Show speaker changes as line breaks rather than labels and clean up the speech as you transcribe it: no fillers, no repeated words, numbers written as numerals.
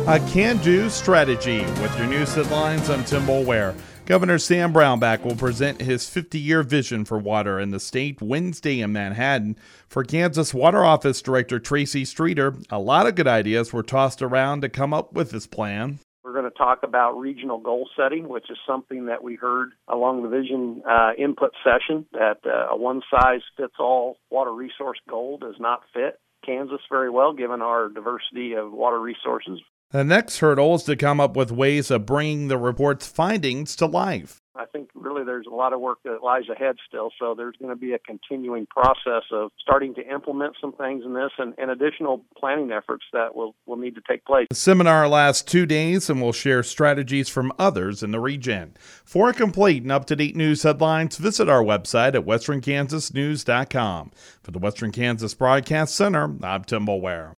A can-do strategy. With your news headlines, I'm Tim Boulware. Governor Sam Brownback will present his 50-year vision for water in the state Wednesday in Manhattan. For Kansas Water Office Director Tracy Streeter, a lot of good ideas were tossed around to come up with this plan.
We're going to talk about regional goal setting, which is something that we heard along the vision input session, that a one-size-fits-all water resource goal does not fit Kansas very well, given our diversity of water resources.
The next hurdle is to come up with ways of bringing the report's findings to life.
I think really there's a lot of work that lies ahead still, so there's going to be a continuing process of starting to implement some things in this and additional planning efforts that will need to take place.
The seminar lasts 2 days and will share strategies from others in the region. For complete and up-to-date news headlines, visit our website at westernkansasnews.com. For the Western Kansas Broadcast Center, I'm Tim Boulware.